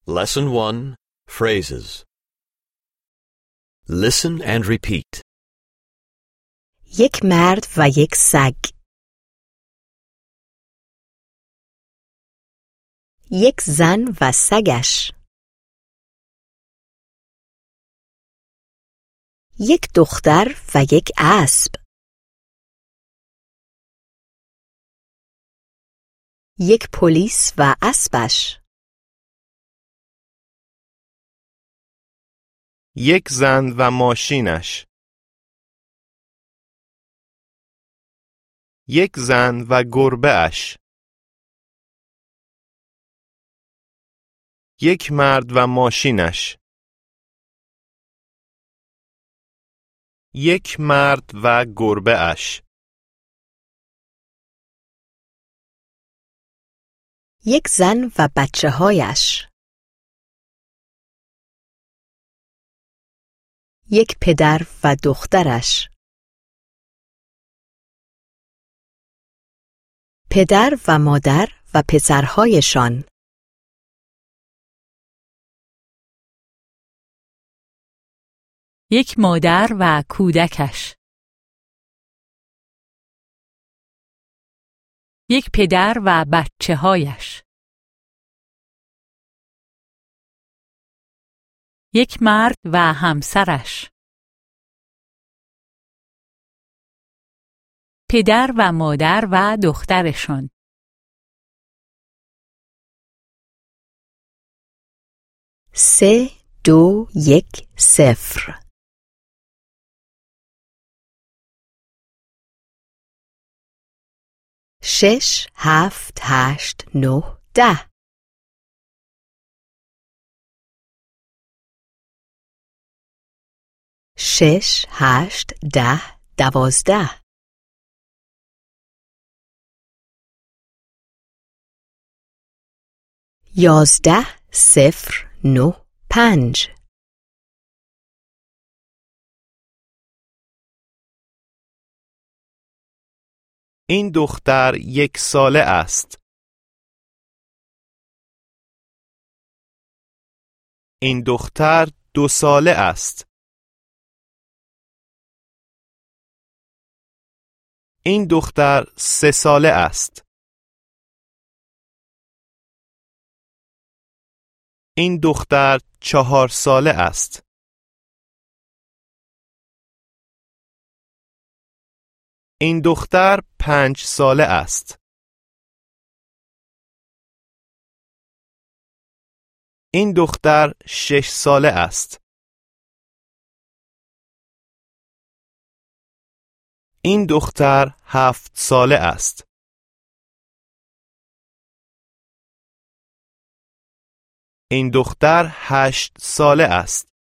Lesson 1. Phrases. Listen and repeat. یک مرد و یک سگ. یک زن و سگش. یک دختر و یک اسب. یک پلیس و اسبش. یک زن و ماشینش. یک زن و گربه‌اش. یک مرد و ماشینش. یک مرد و گربه‌اش. یک زن و بچه‌هایش. یک پدر و دخترش. پدر و مادر و پسرهایشان. یک مادر و کودکش. یک پدر و بچه‌هایش. یک مرد و همسرش. پدر و مادر و دخترشان. 3 2 1 0 6 7 8 9 10 6 8 10 12 11 0 9 5 این دختر 1 ساله است. این دختر 2 ساله است. این دختر 3 ساله است. این دختر 4 ساله است. این دختر 5 ساله است. این دختر 6 ساله است. این دختر 7 ساله است. این دختر 8 ساله است.